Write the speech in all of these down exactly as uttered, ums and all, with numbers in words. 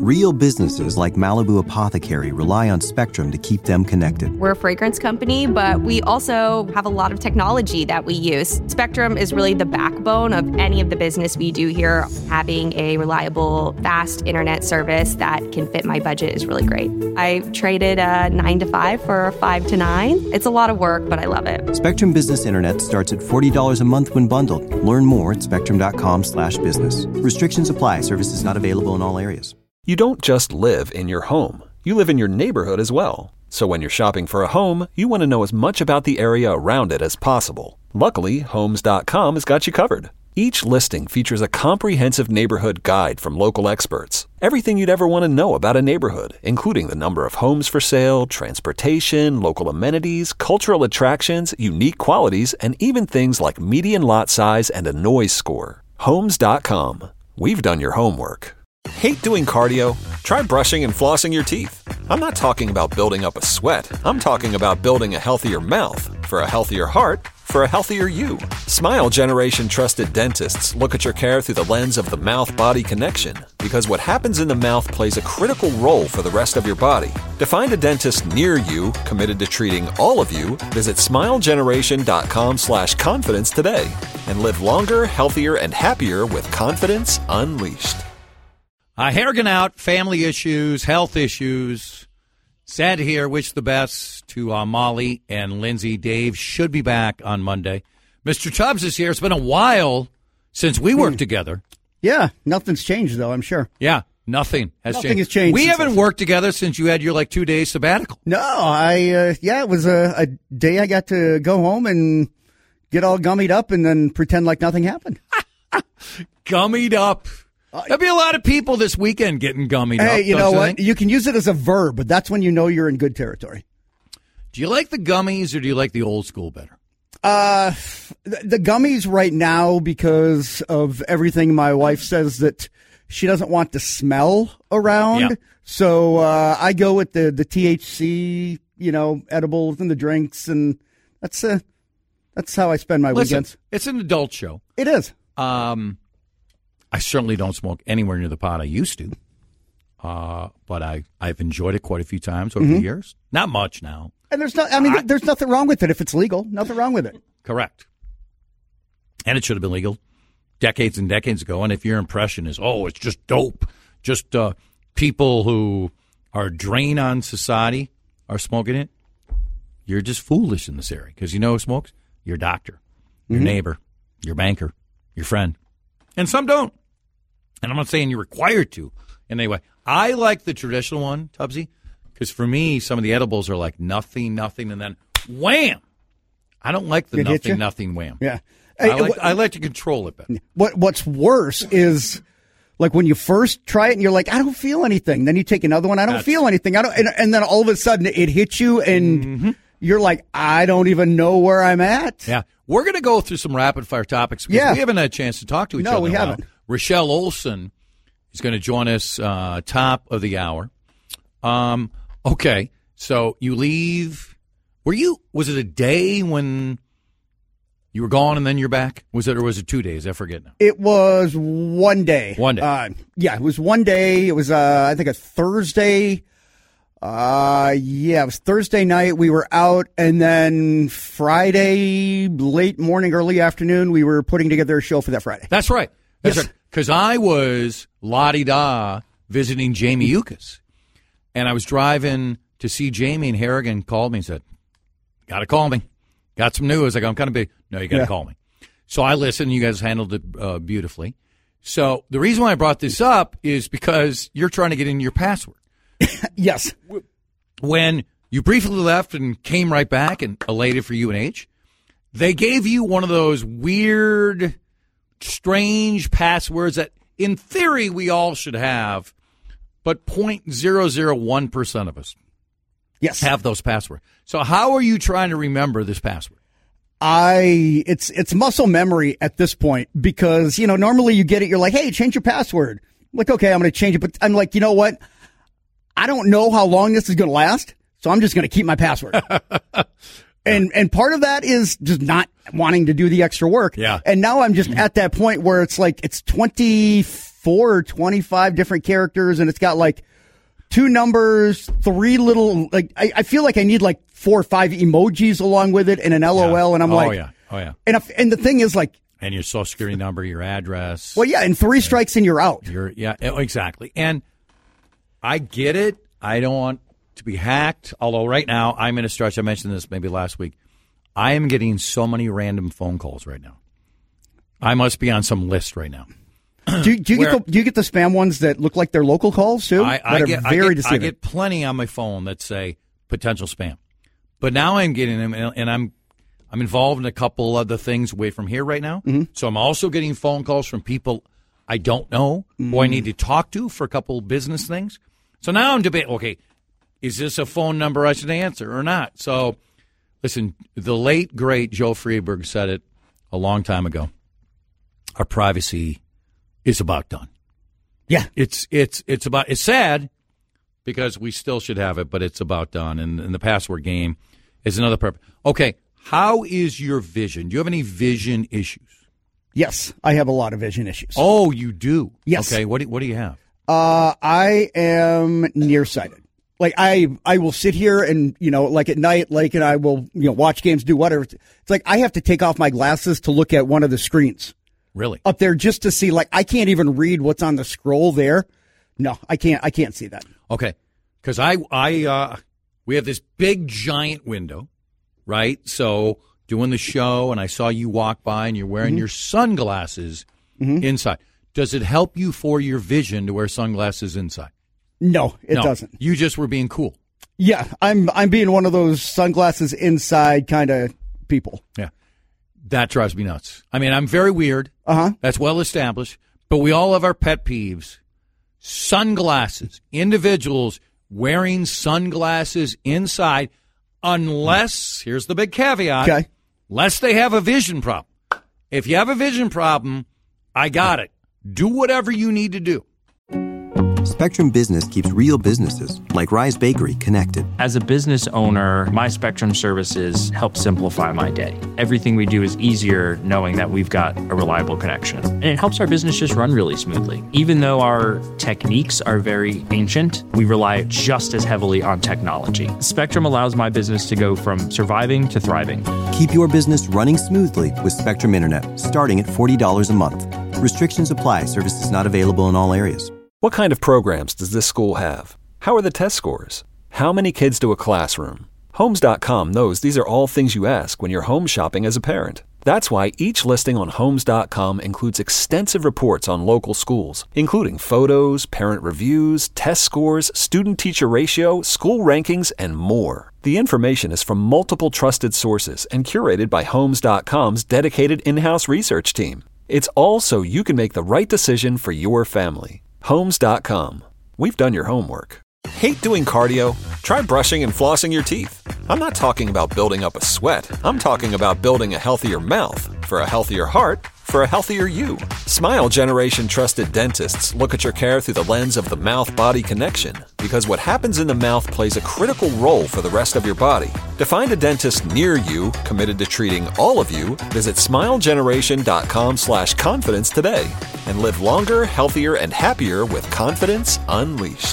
Real businesses like Malibu Apothecary rely on Spectrum to keep them connected. We're a fragrance company, but we also have a lot of technology that we use. Spectrum is really the backbone of any of the business we do here. Having a reliable, fast internet service that can fit my budget is really great. I traded a nine to five for a five to nine. It's a lot of work, but I love it. Spectrum Business Internet starts at forty dollars a month when bundled. Learn more at spectrum.com slash business. Restrictions apply. Services not available in all areas. You don't just live in your home. You live in your neighborhood as well. So when you're shopping for a home, you want to know as much about the area around it as possible. Luckily, Homes dot com has got you covered. Each listing features a comprehensive neighborhood guide from local experts. Everything you'd ever want to know about a neighborhood, including the number of homes for sale, transportation, local amenities, cultural attractions, unique qualities, and even things like median lot size and a noise score. Homes dot com. We've done your homework. Hate doing cardio? Try brushing and flossing your teeth. I'm not talking about building up a sweat. I'm talking about building a healthier mouth for a healthier heart for a healthier you. Smile Generation trusted dentists look at your care through the lens of the mouth-body connection, because what happens in the mouth plays a critical role for the rest of your body. To find a dentist near you committed to treating all of you, visit smilegeneration.com slash confidence today and live longer, healthier, and happier with confidence unleashed. Uh, Harrigan out, family issues, health issues. Sad to hear. Wish the best to uh, Molly and Lindsay. Dave should be back on Monday. Mister Tubbs is here. It's been a while since we worked mm. together. Yeah, nothing's changed, though, I'm sure. Yeah, nothing has nothing changed. has changed. We haven't worked together since you had your, like, two-day sabbatical. No, I, uh, yeah, it was a, a day I got to go home and get all gummied up and then pretend like nothing happened. Gummied up. There'll be a lot of people this weekend getting gummied hey, up. Hey, you know you what? Think? You can use it as a verb, but that's when you know you're in good territory. Do you like the gummies or do you like the old school better? Uh, the, the gummies right now, because of everything my wife says that she doesn't want the smell around. Yeah. So uh, I go with the, the T H C, you know, edibles and the drinks, and that's uh, that's how I spend my Listen, weekends. It's an adult show. It is. Um. I certainly don't smoke anywhere near the pot I used to, uh, but I, I've enjoyed it quite a few times over mm-hmm. the years. Not much now. And there's not, I mean, I, there's nothing wrong with it if it's legal. Nothing wrong with it. Correct. And it should have been legal decades and decades ago. And if your impression is, oh, it's just dope, just uh, people who are a drain on society are smoking it, you're just foolish in this area. Because you know who smokes? Your doctor, your mm-hmm. neighbor, your banker, your friend. And some don't. And I'm not saying you're required to. And anyway, I like the traditional one, Tubbsy, because for me, some of the edibles are like nothing, nothing, and then wham. I don't like the it nothing, nothing, wham. Yeah. I, I, like, I like to control it better. What What's worse is like when you first try it and you're like, I don't feel anything. Then you take another one, I don't That's, feel anything. I don't, and, and then all of a sudden it hits you and mm-hmm. you're like, I don't even know where I'm at. Yeah. We're going to go through some rapid-fire topics because yeah. we haven't had a chance to talk to each no, other. No, we haven't. While. Rochelle Olson is going to join us uh, top of the hour. Um, okay, so you leave. Were you? Was it a day when you were gone and then you're back? Was it, or was it two days? I forget now. It was one day. One day. Uh, yeah, it was one day. It was, uh, I think, a Thursday. Uh, yeah, it was Thursday night. We were out, and then Friday, late morning, early afternoon, we were putting together a show for that Friday. That's right. That's yes. right. Because I was la-di-da visiting Jamie Yukas, and I was driving to see Jamie, and Harrigan called me and said, got to call me. Got some news. I go, I'm kind of big. No, you got to yeah. call me. So I listened. You guys handled it uh, beautifully. So the reason why I brought this up is because you're trying to get in your password. Yes. When you briefly left and came right back and elated for U N H, they gave you one of those weird, strange passwords that, in theory, we all should have, but zero point zero zero one percent of us yes. have those passwords. So how are you trying to remember this password? I it's it's muscle memory at this point because, you know, normally you get it, you're like, hey, change your password. I'm like, okay, I'm going to change it. But I'm like, you know what? I don't know how long this is going to last, so I'm just going to keep my password. and And and part of that is just not wanting to do the extra work. Yeah. And now I'm just at that point where it's like it's twenty-four or twenty-five different characters, and it's got like two numbers, three little, like, I, I feel like I need like four or five emojis along with it and an LOL, Yeah. and I'm oh, like, Oh, yeah. Oh, yeah. And, if, and the thing is, like, And your social security number, your address. well, yeah, and three strikes and you're out. You're, yeah, exactly. And I get it. I don't want to be hacked, although right now I'm in a stretch. I mentioned this maybe last week. I am getting so many random phone calls right now. I must be on some list right now. Do you, do, you Where- get the, do you get the spam ones that look like they're local calls, too? I, I that get, are I, very get, I deceiving. get plenty on my phone that say potential spam. But now I'm getting them, and, and I'm I'm involved in a couple other things away from here right now. Mm-hmm. So I'm also getting phone calls from people I don't know Mm-hmm. who I need to talk to for a couple business things. So now I'm debating, okay, is this a phone number I should answer or not? So, listen, the late, great Joe Freeberg said it a long time ago. Our privacy is about done. Yeah. It's it's it's about it's sad because we still should have it, but it's about done. And, and the password game is another purpose. Okay, how is your vision? Do you have any vision issues? Yes, I have a lot of vision issues. Oh, you do? Yes. Okay, what do, what do you have? Uh, I am nearsighted. Like I, I will sit here and, you know, like at night, like, and I will, you know, watch games, do whatever. It's like I have to take off my glasses to look at one of the screens Really? up there just to see, like, I can't even read what's on the scroll there. No, I can't, I can't see that. Okay, because I, I, uh, we have this big giant window, right? So doing the show, and I saw you walk by, and you're wearing Mm-hmm. your sunglasses Mm-hmm. inside. Does it help you for your vision to wear sunglasses inside? No, it No, doesn't. You just were being cool. Yeah, I'm, I'm being one of those sunglasses inside kind of people. Yeah. That drives me nuts. I mean, I'm very weird. Uh-huh. That's well established. But we all have our pet peeves. Sunglasses. Individuals wearing sunglasses inside unless, here's the big caveat, Okay. unless they have a vision problem. If you have a vision problem, I got it. Do whatever you need to do. Spectrum Business keeps real businesses, like Rise Bakery, connected. As a business owner, my Spectrum services help simplify my day. Everything we do is easier knowing that we've got a reliable connection. And it helps our business just run really smoothly. Even though our techniques are very ancient, we rely just as heavily on technology. Spectrum allows my business to go from surviving to thriving. Keep your business running smoothly with Spectrum Internet, starting at forty dollars a month. Restrictions apply. Services not available in all areas. What kind of programs does this school have? How are the test scores? How many kids do a classroom? Homes dot com knows these are all things you ask when you're home shopping as a parent. That's why each listing on Homes dot com includes extensive reports on local schools, including photos, parent reviews, test scores, student-teacher ratio, school rankings, and more. The information is from multiple trusted sources and curated by Homes dot com's dedicated in-house research team. It's all so you can make the right decision for your family. Homes dot com. We've done your homework. Hate doing cardio? Try brushing and flossing your teeth. I'm not talking about building up a sweat. I'm talking about building a healthier mouth for a healthier heart for a healthier you. Smile Generation trusted dentists look at your care through the lens of the mouth-body connection because what happens in the mouth plays a critical role for the rest of your body. To find a dentist near you committed to treating all of you, visit smilegeneration.com slash confidence today and live longer, healthier, and happier with confidence unleashed.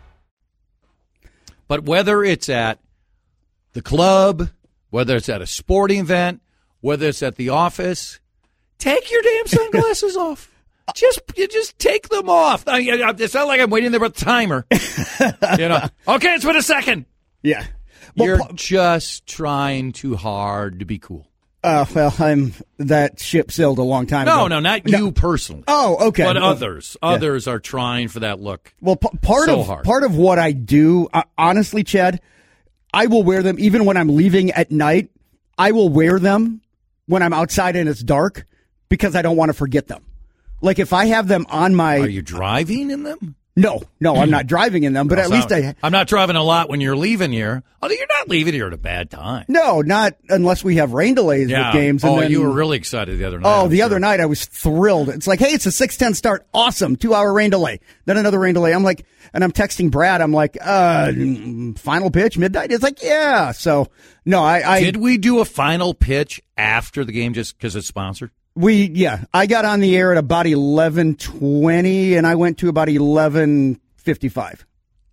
But whether it's at the club, whether it's at a sporting event, whether it's at the office, take your damn sunglasses off. Just you just take them off. I, I, it's not like I'm waiting there with a timer. You know. Okay, it's been a second. Yeah. Well, You're pa- just trying too hard to be cool. Uh, well, I'm that ship sailed a long time No, ago. no, not you personally. Oh, okay. But Well, others, others are trying for that look. Well, p- part So of hard. part of what I do, uh, honestly, Chad, I will wear them even when I'm leaving at night. I will wear them when I'm outside and it's dark because I don't want to forget them. Like if I have them on my, Are you driving in them? No, no, I'm not driving in them, but No, at so least I... I'm not driving a lot when you're leaving here. Although you're not leaving here at a bad time. No, not unless we have rain delays Yeah. with games. And oh, then, you were really excited the other night. Oh, I'm the sure. other night I was thrilled. It's like, hey, it's a six ten start. Awesome. Two-hour rain delay. Then another rain delay. I'm like, and I'm texting Brad. I'm like, uh, final pitch, midnight? It's like, yeah. So, no, I... I Did we do a final pitch after the game just because it's sponsored? We, yeah. I got on the air at about eleven twenty, and I went to about eleven fifty-five.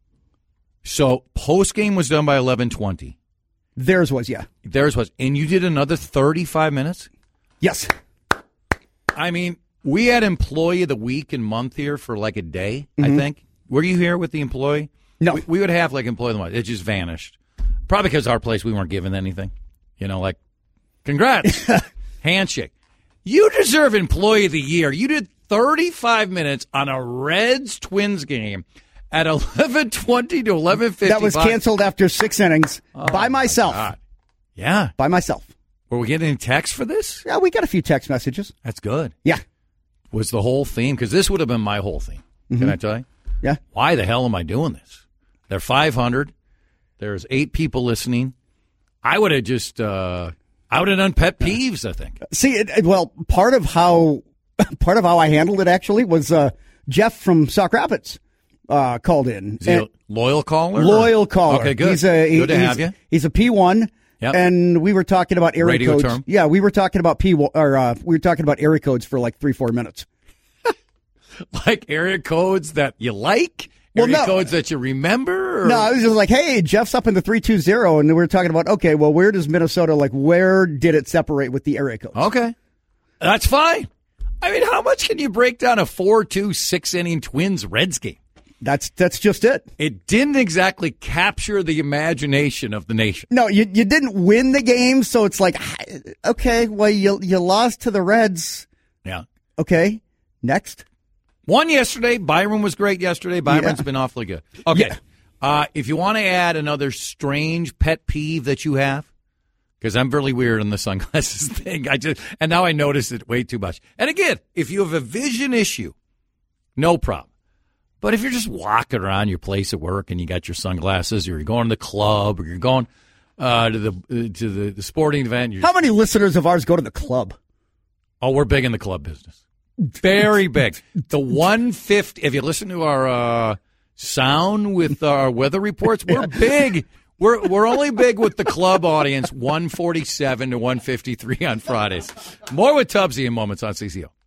So post game was done by eleven twenty. Theirs was, yeah. Theirs was. And you did another thirty-five minutes? Yes. I mean, we had employee of the week and month here for like a day, Mm-hmm. I think. Were you here with the employee? No. We, we would have like employee of the month. It just vanished. Probably because our place, we weren't given anything. You know, like, congrats. Handshake. You deserve employee of the year. You did thirty-five minutes on a Reds Twins game at eleven twenty to eleven fifty-five. That was canceled after six innings Oh, by myself. my God. Yeah. By myself. Were we getting any texts for this? Yeah, we got a few text messages. That's good. Yeah. Was the whole theme, because this would have been my whole theme. Mm-hmm. Can I tell you? Yeah. Why the hell am I doing this? They're five hundred. There's eight people listening. I would have just, uh, I would have done pet peeves, I think. See, it, it- well, part of how part of how I handled it actually was uh, Jeff from Sauk Rapids uh, called in. Is he a loyal caller? or- Loyal caller. Okay, good. He's a, he- good to he's, have you. He's a P one. Yep. And we were talking about area Radio codes. term. Yeah, we were talking about P one, or uh, we were talking about area codes for like three, four minutes. Like area codes that you like? Well, Area no. codes that you remember? Or? No, I was just like, hey, Jeff's up in the three two zero, and we were talking about, okay, well, where does Minnesota, like, where did it separate with the area codes? Okay. That's fine. I mean, how much can you break down a four two, six-inning Twins-Reds game? That's that's just it. It didn't exactly capture the imagination of the nation. No, you you didn't win the game, so it's like, okay, well, you you lost to the Reds. Yeah. Okay, next. One yesterday. Byron was great yesterday. Byron's Yeah. been awfully good. Okay. Yeah. Uh, if you want to add another strange pet peeve that you have, because I'm really weird on the sunglasses thing. I just and now I notice it way too much. And again, if you have a vision issue, no problem. But if you're just walking around your place at work and you got your sunglasses, or you're going to the club, or you're going uh, to the uh, to the, the sporting event, you're How many listeners of ours go to the club? Oh, we're big in the club business. Very big. The one fifty, if you listen to our uh, sound with our weather reports, we're big. We're we're only big with the club audience, one forty-seven to one fifty-three on Fridays. More with Tubbsy in moments on C C O.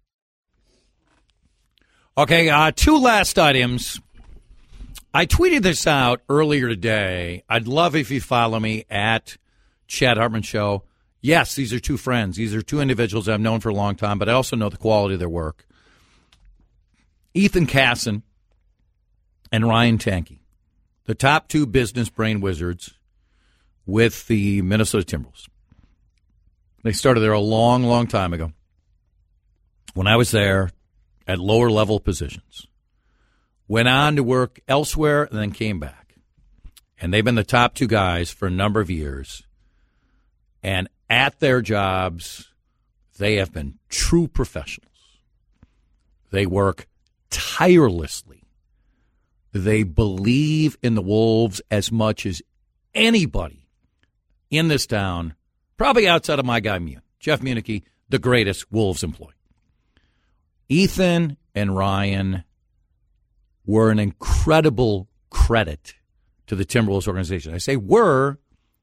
Okay, uh, two last items. I tweeted this out earlier today. I'd love if you follow me at Chad Hartman Show. Yes, these are two friends. These are two individuals I've known for a long time, but I also know the quality of their work. Ethan Casson and Ryan Tanke, the top two business brain wizards with the Minnesota Timberwolves. They started there a long, long time ago. When I was there at lower level positions, went on to work elsewhere and then came back. And they've been the top two guys for a number of years. And at their jobs, they have been true professionals. They work tirelessly. They believe in the Wolves as much as anybody in this town, probably outside of my guy, Mun. Jeff Municky, the greatest Wolves employee. Ethan and Ryan were an incredible credit to the Timberwolves organization. I say were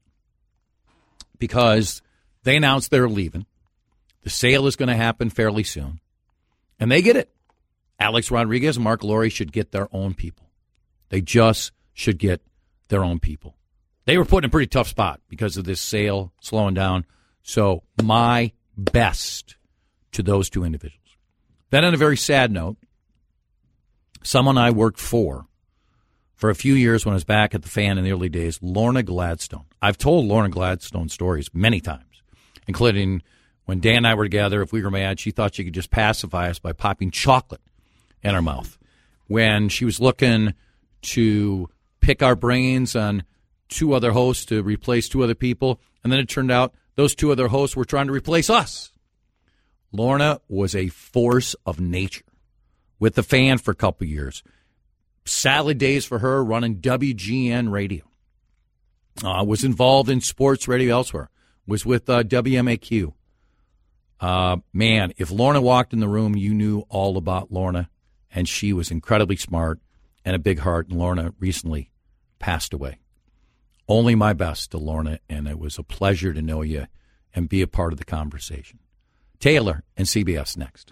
because they announced they're leaving. The sale is going to happen fairly soon. And they get it. Alex Rodriguez and Mark Lowry should get their own people. They just should get their own people. They were put in a pretty tough spot because of this sale slowing down. So my best to those two individuals. Then on a very sad note, someone I worked for for a few years when I was back at the Fan in the early days, Lorna Gladstone. I've told Lorna Gladstone stories many times, including when Dan and I were together. If we were mad, she thought she could just pacify us by popping chocolate in her mouth. When she was looking to pick our brains on two other hosts to replace two other people, and then it turned out those two other hosts were trying to replace us. Lorna was a force of nature with the Fan for a couple years. salad days for her running W G N radio. Uh, was involved in sports radio elsewhere. Was with uh, W M A Q. Uh, man, if Lorna walked in the room, you knew all about Lorna, and she was incredibly smart and a big heart, and Lorna recently passed away. Only my best to Lorna, and it was a pleasure to know you and be a part of the conversation. Taylor and C B S next.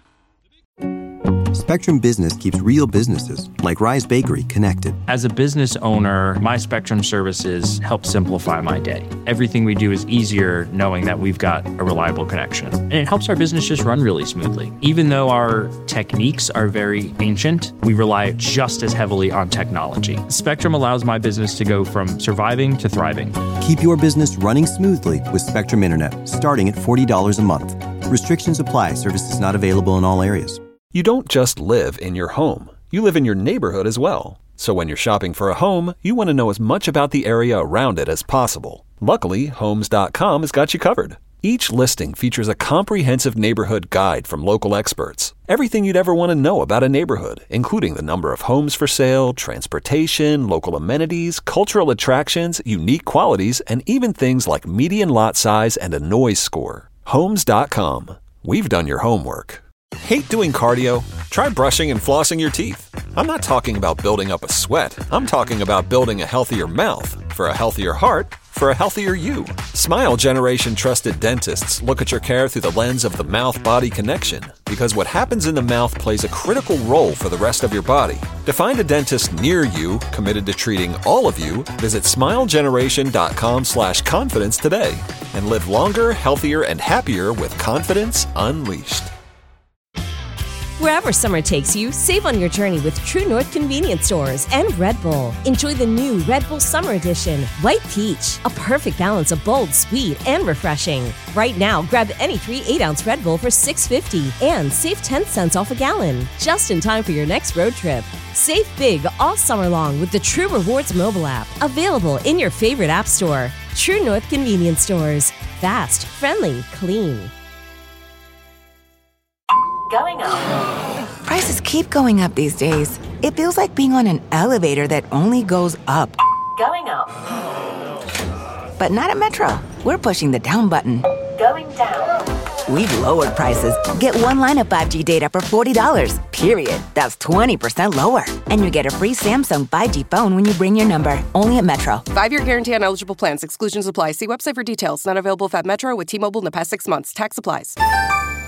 Spectrum Business keeps real businesses, like Rise Bakery, connected. As a business owner, my Spectrum services help simplify my day. Everything we do is easier knowing that we've got a reliable connection. And it helps our business just run really smoothly. Even though our techniques are very ancient, we rely just as heavily on technology. Spectrum allows my business to go from surviving to thriving. Keep your business running smoothly with Spectrum Internet, starting at forty dollars a month. Restrictions apply. Services not available in all areas. You don't just live in your home. You live in your neighborhood as well. So when you're shopping for a home, you want to know as much about the area around it as possible. Luckily, Homes dot com has got you covered. Each listing features a comprehensive neighborhood guide from local experts. Everything you'd ever want to know about a neighborhood, including the number of homes for sale, transportation, local amenities, cultural attractions, unique qualities, and even things like median lot size and a noise score. Homes dot com. We've done your homework. Hate doing cardio? Try brushing and flossing your teeth. I'm not talking about building up a sweat. I'm talking about building a healthier mouth. For a healthier heart, for a healthier you. Smile Generation trusted dentists look at your care through the lens of the mouth-body connection, because what happens in the mouth plays a critical role for the rest of your body. To find a dentist near you committed to treating all of you, visit smilegeneration.com slash confidence today and live longer, healthier, and happier with confidence unleashed. Wherever summer takes you, save on your journey with True North convenience stores and Red Bull. Enjoy the new Red Bull Summer Edition, White Peach, a perfect balance of bold, sweet, and refreshing. Right now, grab any three eight-ounce Red Bull for six dollars and fifty cents and save ten cents off a gallon, just in time for your next road trip. Save big all summer long with the True Rewards mobile app, available in your favorite app store. True North convenience stores. Fast, friendly, clean. Going up. Prices keep going up these days. It feels like being on an elevator that only goes up. Going up. But not at Metro. We're pushing the down button. Going down. We've lowered prices. Get one line of five G data for forty dollars. Period. That's twenty percent lower. And you get a free Samsung five G phone when you bring your number. Only at Metro. Five-year guarantee on eligible plans. Exclusions apply. See website for details. Not available at Metro with T-Mobile in the past six months. Tax applies.